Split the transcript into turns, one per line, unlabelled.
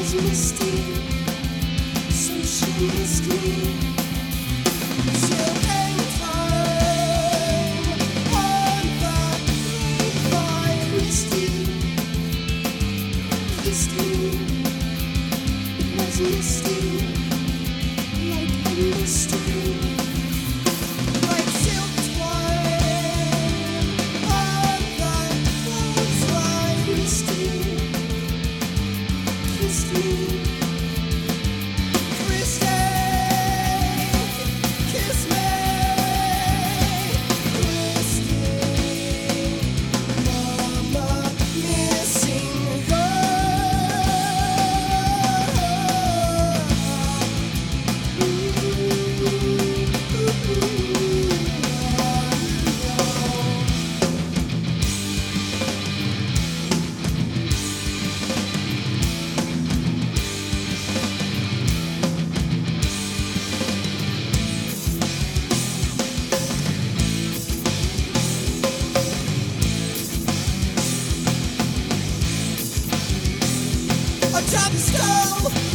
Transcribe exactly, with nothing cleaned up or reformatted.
was misty, so she missed me. Till hang time on that grapevine, Christy, kissed me. It was misty, like a mystery, like silk twine on that clothesline, Christy, kissed me. Christy, kiss me. Christy, mama, missing her. On top of the stove,